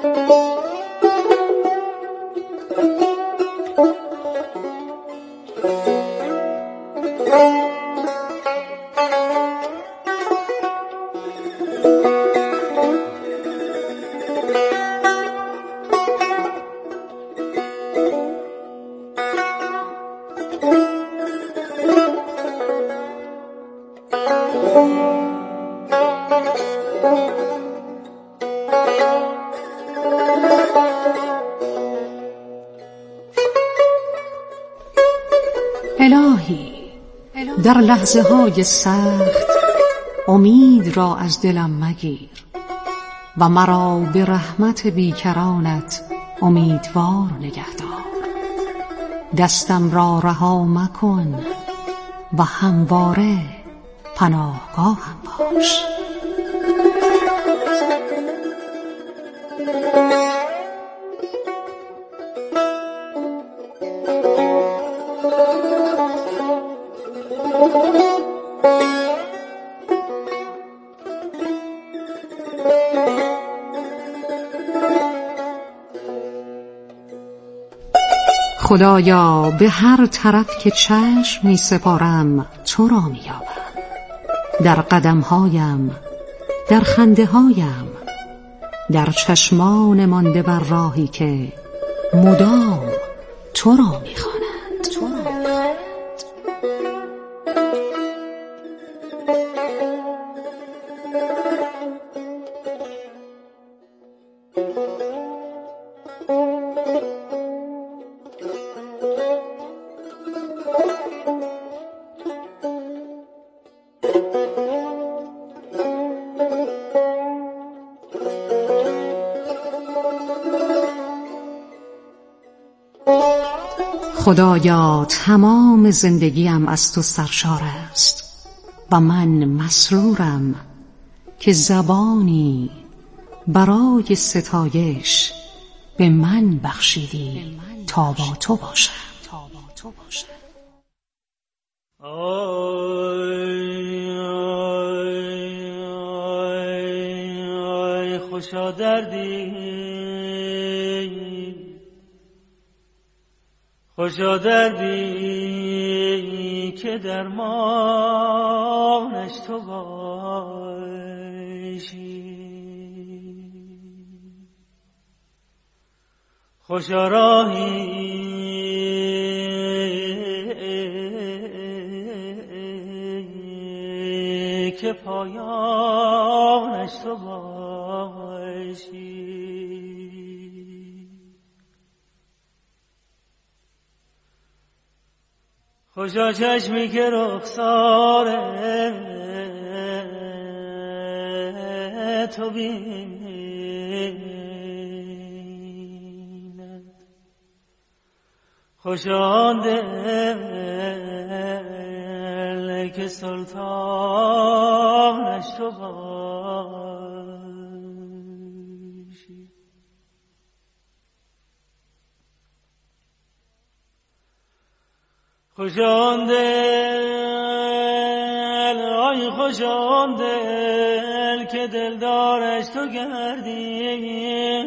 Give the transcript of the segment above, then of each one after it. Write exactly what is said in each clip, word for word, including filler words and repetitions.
الهی در لحظه های سخت امید را از دلم مگیر و مرا به رحمت بیکرانت امیدوار نگهدار. دستم را رها مکن و همواره پناهگاهم باش. خدایا به هر طرف که چشم می سپارم تو را می یابم، در قدمهایم، در خنده هایم، در چشمان مانده بر راهی که مدام تو را می خوانند. تو را می خوانند. خدایا تمام زندگیم از تو سرشار است و من مسرورم که زبانی برای ستایش به من بخشیدی تا با تو باشم. آی خوشا دردی، خوشا دردی که درمانش تو باشی، خوشا راهی که پایانش تو باشی، خوشا چشمی که رخسار تو بیند، خوشا آن دل که سلطانش تو باشی، خوشا آن دل، آی خوشا آن دل که دلدارش تو گردی،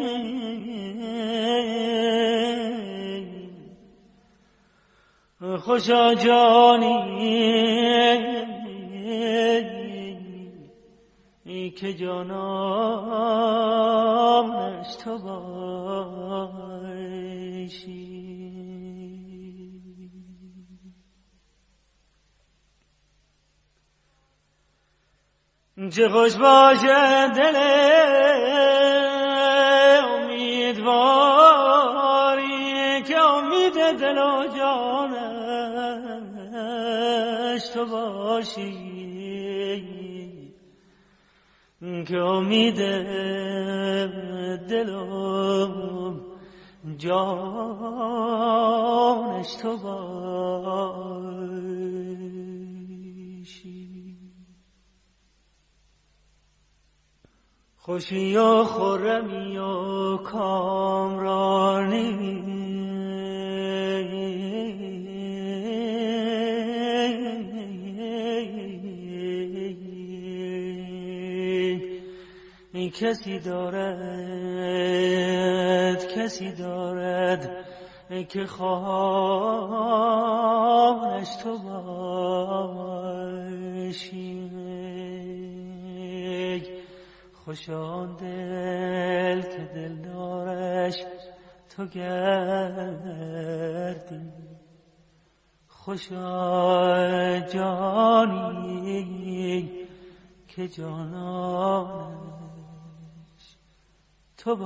خوشا جانی که جانانش تو باشی، چه خوش باشه دل امیدواری که امید دل و جانش تو باشی، که امید دل و جانش تو باشی، خوشی و خرمی و کامرانی کسی داره کسی دارد که خواهش تو باشی. خوشا دل که دلدارش تو گردی، خوشا جانی که جانانش تو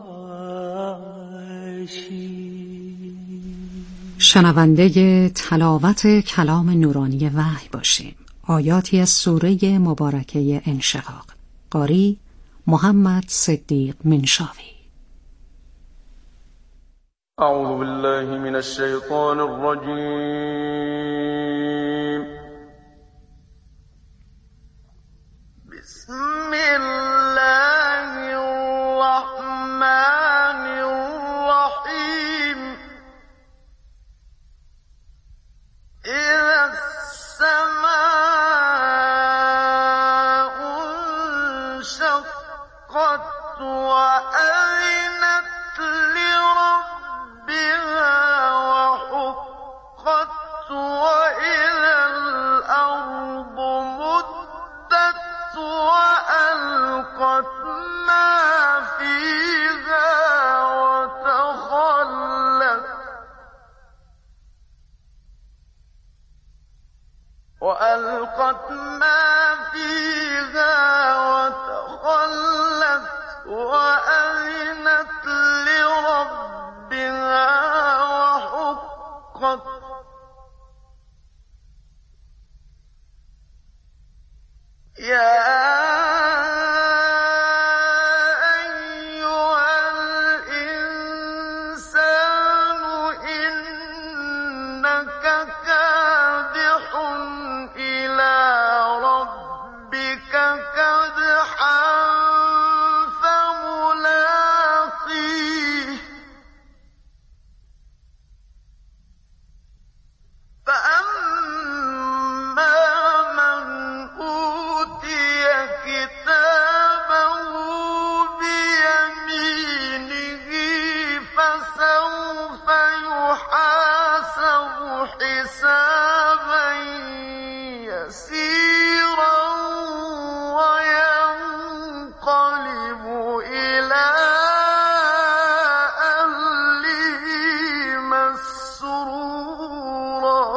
باشی. شنونده تلاوت کلام نورانی وحی باشیم. آیاتی از سوره مبارکه انشقاق. قاری محمد صدیق منشاوی. اعوذ بالله من الشیطان الرجیم. بسم الله الرحمن الرحیم. اذا السماء انشقت وأذنت لربها وحقت وإذا الأرض مدت وألقت ما فيها وتخلت وألقت ما فيها وتخلت وأذنت لربها وحقت. يا أيها الإنسان إنك كادح إلى ربك كدحا فملاقيه. فأما من أوتي كتابه بيمينه فسوف يحاسب حسابا يسيرا وينقلب إلى أهله مسرورا.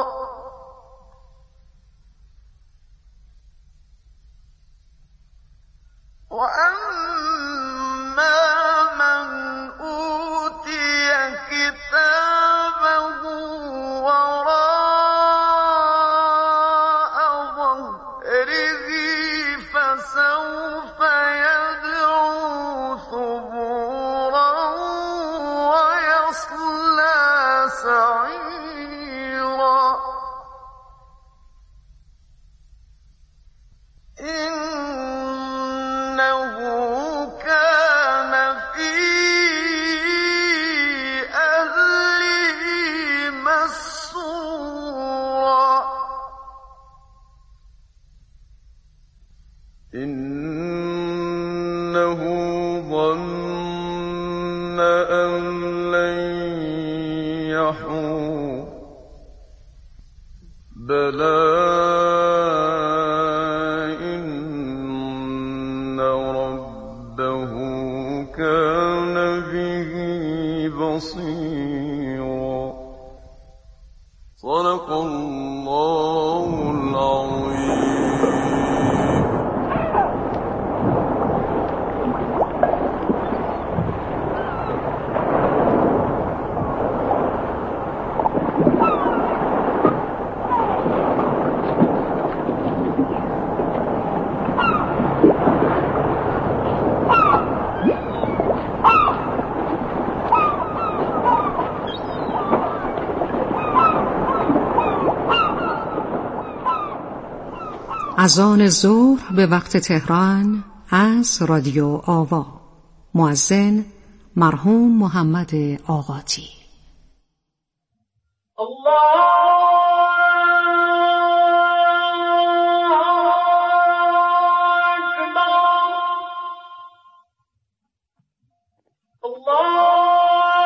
وأما من أوتي كتابه وراء ظهره فسوف يدعو ثبورا ويصلى سعيرا. إنه كان في أهله مسرورا. إنه ظن أن لن يحور. بلى إن ربه كان به بصيرا. صدق الله العظيم. اذان ظهر به وقت تهران از رادیو آوا. مؤذن مرحوم محمد آقاتی. الله اکبر. الله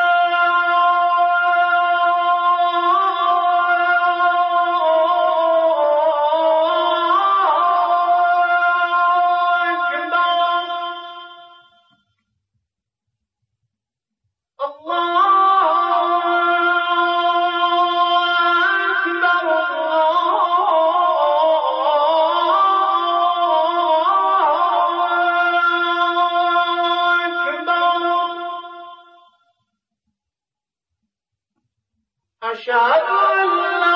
أشهد أن لا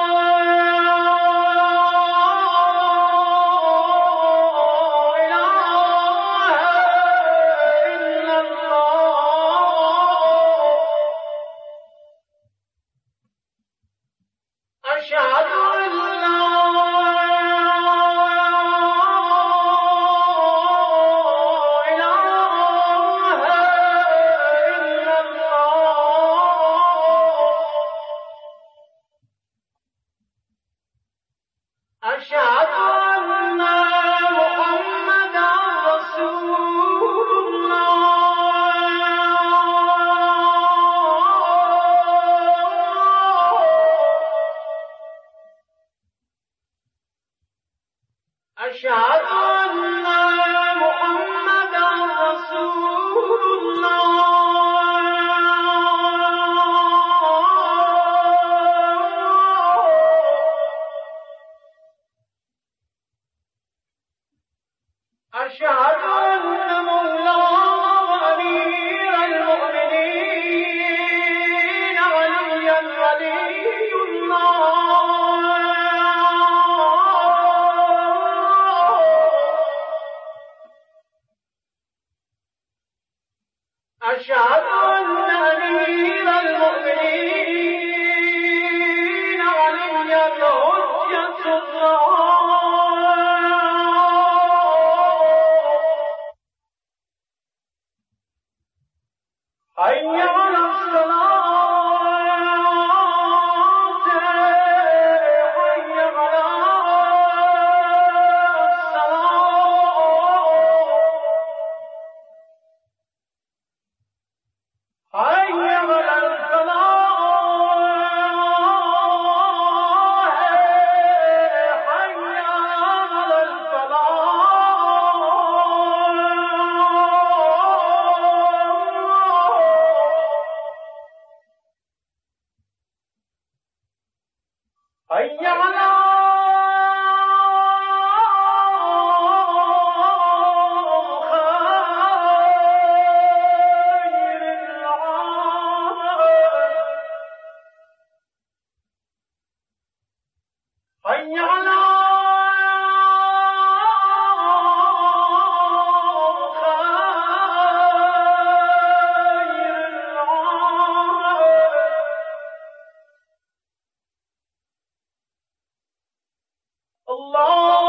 أشهد أن محمدا رسول الله أشهد أن مولانا وأمير المؤمنين عليا ولي الله أشهد أن أمير المؤمنين علي حجة الله حي على الصلاة حي على حي على الفلاح حي على الفلاح حي على حي على خير العالم الله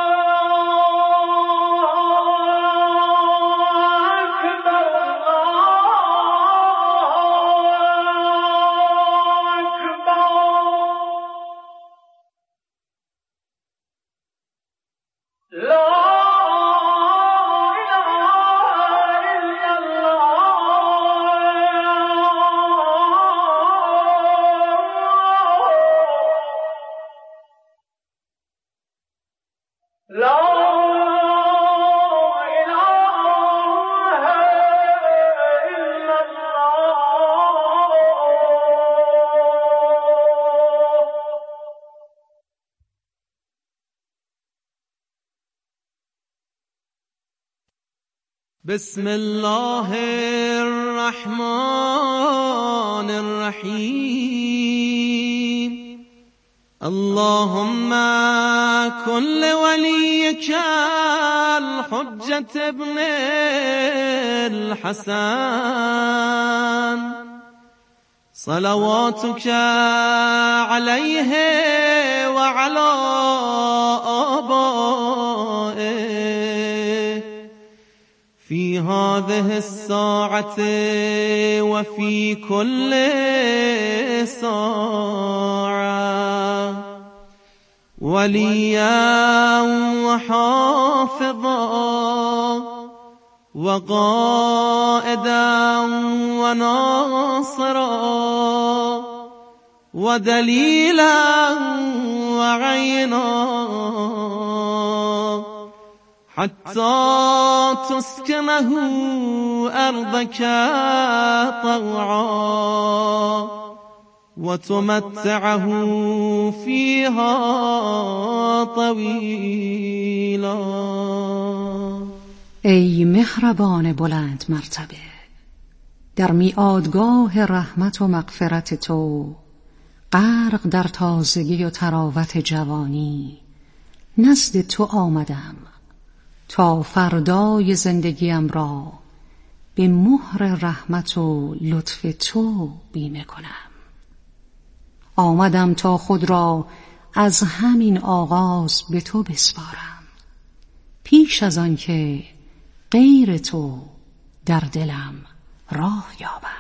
أكبر الله أكبر لا إله إلا الله لا إله إلا الله بسم الله الرحمن الرحيم اللهم كن لوليك الحجة ابن الحسن صلواتك عليه وعلى آبائه في هذه الساعة وفي كل ساعة وليا وحافظا وقائدا وناصرا ودليلا وعينا حتى تسكنه أرضك طوعا وتمتعه فيها طويلا. ای مهربان بلند مرتبه، در میعادگاه رحمت و مغفرت تو غرق در تازگی و طراوت جوانی نزد تو آمدم تا فردای زندگیم را به مهر رحمت و لطف تو بیمه کنم. آمدم تا خود را از همین آغاز به تو بسپارم، پیش از آن که غیر تو در دلم راه یابد.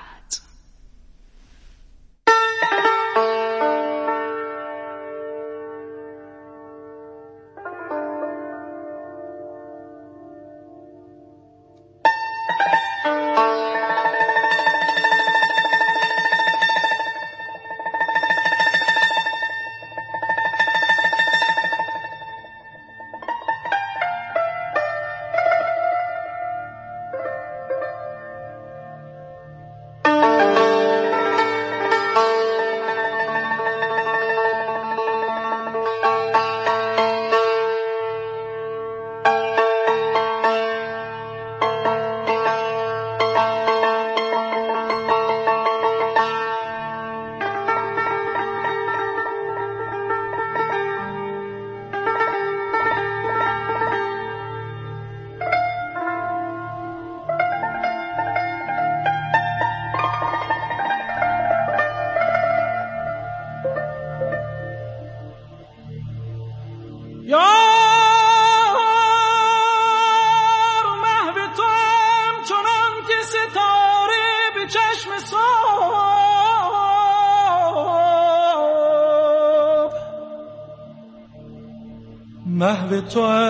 محو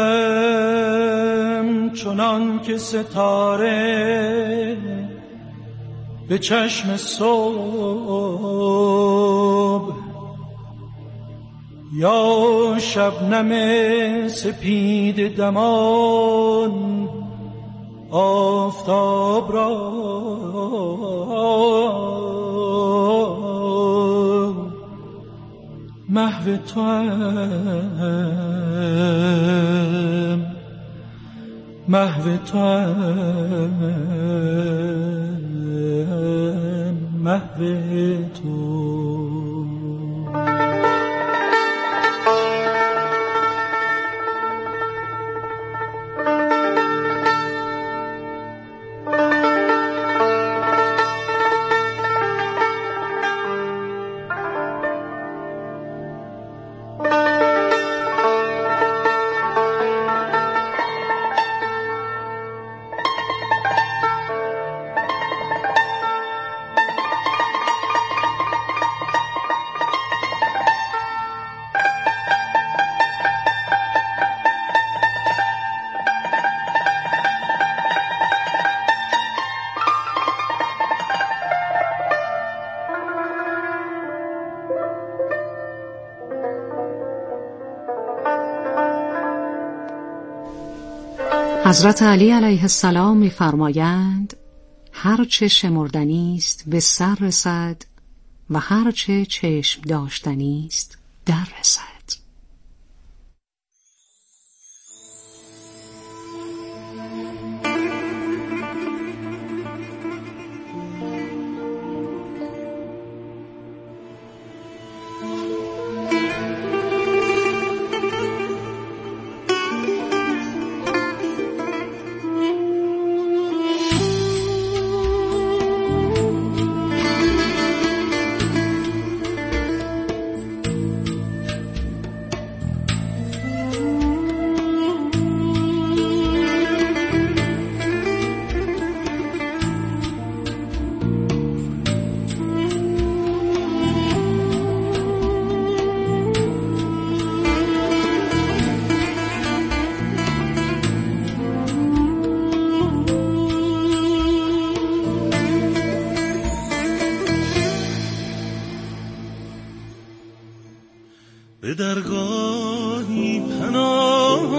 توام چنان که ستاره به چشم صبح، یا شبنم سپید دمان آفتاب را. محو توام، محو توام، محو تو. حضرت علی علیه السلام می‌فرمایند هر چه شمردنی است به سر رسد و هر چه چشم داشتنی است در رسد. به درگاهی پناه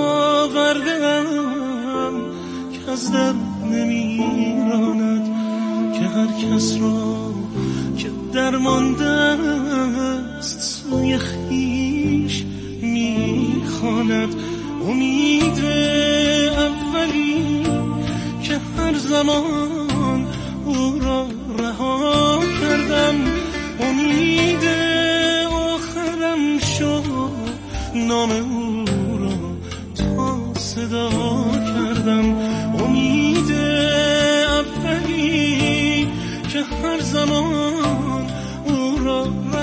آوردم که از در نمیراند، که هر کس را که درمانده است سوی خویش میخواند. امید اولی که هر زمان او را رها کردم، امید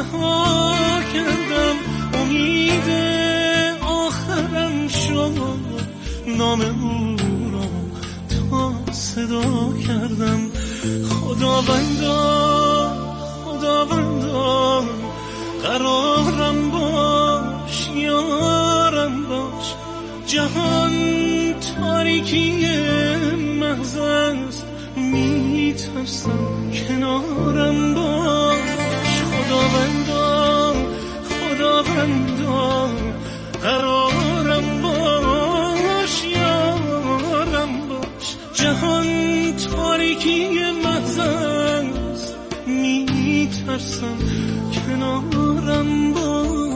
رها کردم، امید آخرم شد، نام او را تا صدا کردم. خداوندا خداوندا قرارم باش، یارم باش، جهان تاریکی محض است، میترسم کنارم باش. خداوندا خداوندا قرارم باش، یارم باش، جهان تاریکی محض است، میترسم کنارم باش.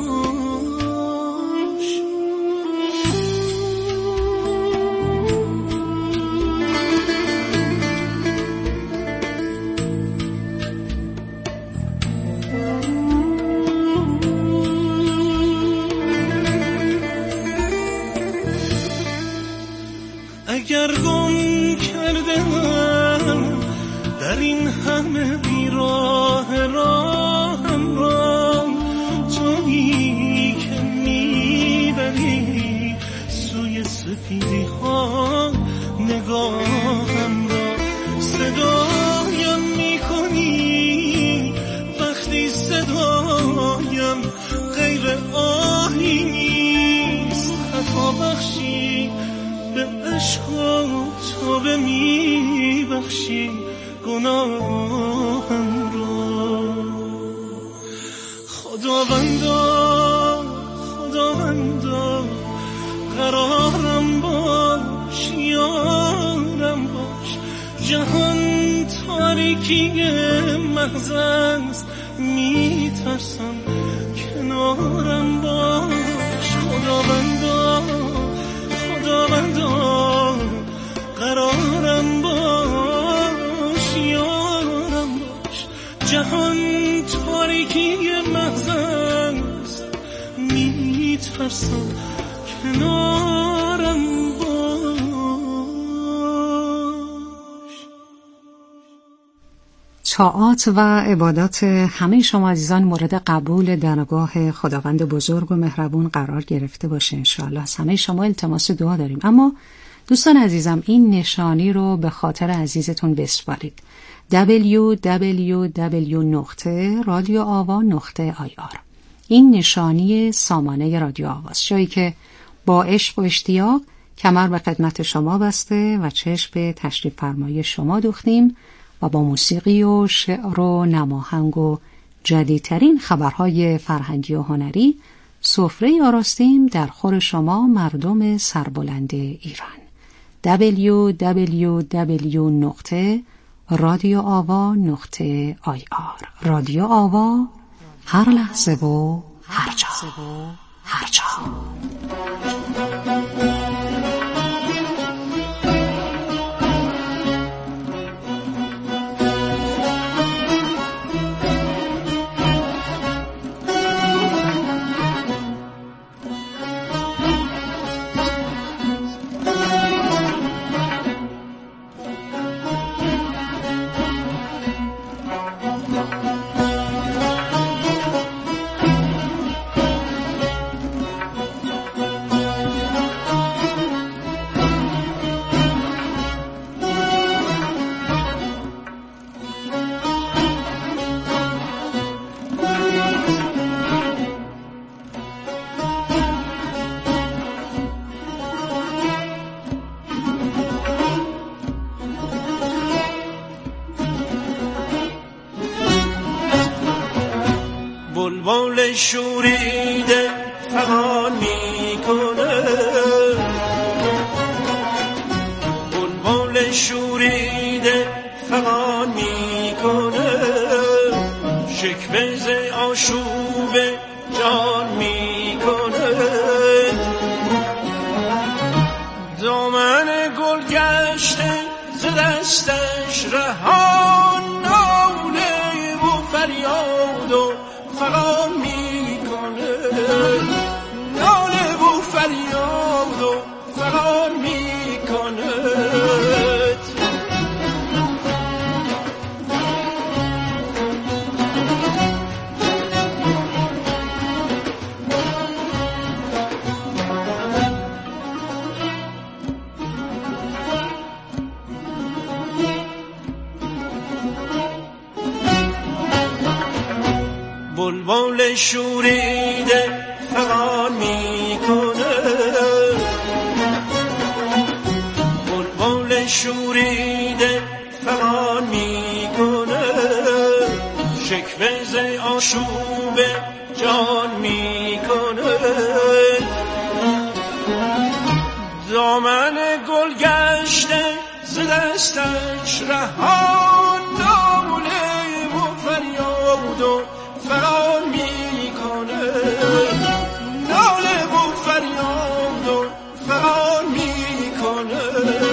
اگر گم کردم در این همه بیراه راهم را، تویی که میبری سوی سفیدی ها نگاهم را. صدایم میکنی وقتی صدایم غیر آهی نیست، خطا بخشی به عشق تو به می بخشی گناهم را. خداوندا خداوندا قرارم باش، یارم باش، جهان تاریکی محض است، میترسم کنارم باش. خداوندا خداوندا قرارم باش، یارم باش، جهان تاریکی محض است، میترسم کنارم باش. طاعات و عبادات همه شما عزیزان مورد قبول درگاه خداوند بزرگ و مهربون قرار گرفته باشه انشاءالله. از همه شما التماس دعا داریم. اما دوستان عزیزم این نشانی رو به خاطر عزیزتون بسپارید: دبلیو دبلیو دبلیو نقطه رادیو آوا نقطه آی آر. این نشانی سامانه رادیو آواست، جایی که با عشق و اشتیاق کمر به خدمت شما بسته و چشم به تشریف فرمایی شما دوختیم و با موسیقی و شعر و نماهنگ و جدیدترین خبرهای فرهنگی و هنری سفره آراستیم در خور شما مردم سربلند ایران. دبلیو دبلیو دبلیو نقطه رادیو آوا نقطه آی آر. رادیو آوا، هر لحظه و هر جا هر جا. بلبل شوریده فغان میکنه، بلبل شوریده فغان میکنه، شکوه ز آشوب جان میکنه، دامن گل گشته ز دستش رهان، ناله و فریاد و فغان میکنه، ناله و فریاد و فغان میکنه. بلبل شوریده فغان میکنه، بلبل شوریده فغان میکنه، شکوه ز آشوب جان میکنه. دامن گل گشته ز دستش رهان، ناله و فریاد و فغان میکنه، ناله و فریاد و فغان میکنه.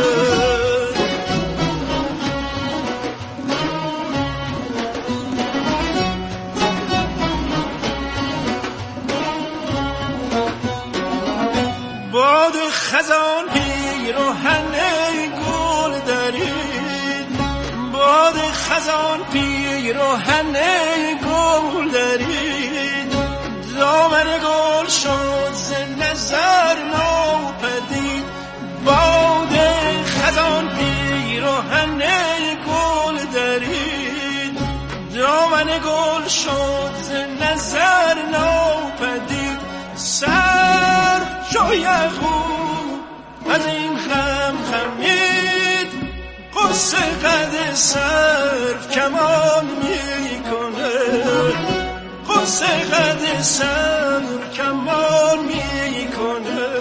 باد خزان پیراهن گل درید، باد خزان پیراهن گل درید، دامن گل شد ز نظر ناپدید. باد خزان پیراهن گل درید، دامن گل شد ز نظر ناپدید. سر جای خوب از این خم خمید، قصه قد سرف کمان میکنه، قصه قد سرف کمان میکنه.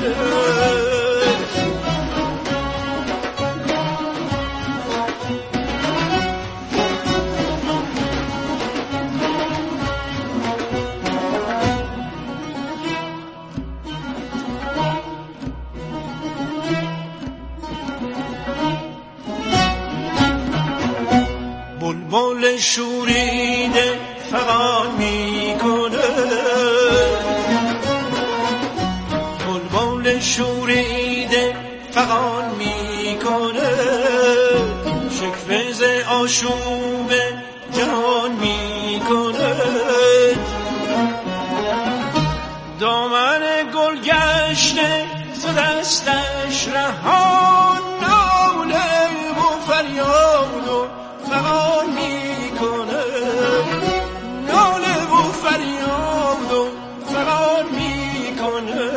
بلبل شوریده فغان میکنه، بلبل شوریده فغان میکنه، شکوه ز آشوب جهان میکنه. دامن گل گشته ز دستش رهان، ناله و فریاد و فغان میکنه، ناله و فریاد و فغان میکنه.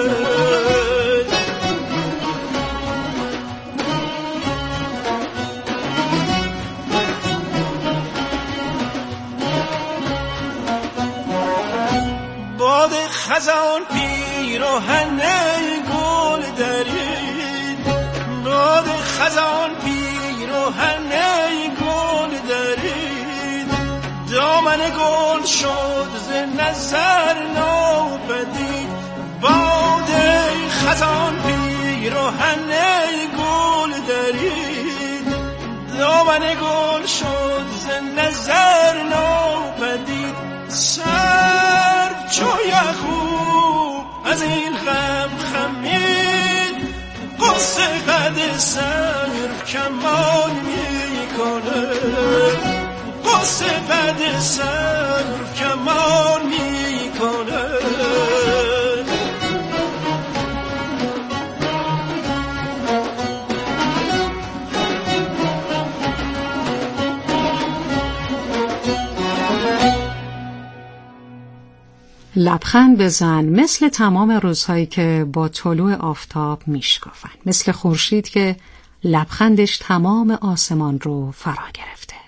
باد خزان پیراهن گل درید، باد خزان پیراهن گل درید، دامن گل شد ز نظر ناپدید. باد خزان پیراهن گل درید، دامن گل شد ز نظر ناپدید. سر جای خوب از این غم خمید، قصه قد سرف کمان میکنه، قصه قد سرف کمان میکنه. لبخند بزن مثل تمام روزهایی که با طلوع آفتاب میشکافن، مثل خورشید که لبخندش تمام آسمان رو فرا گرفته.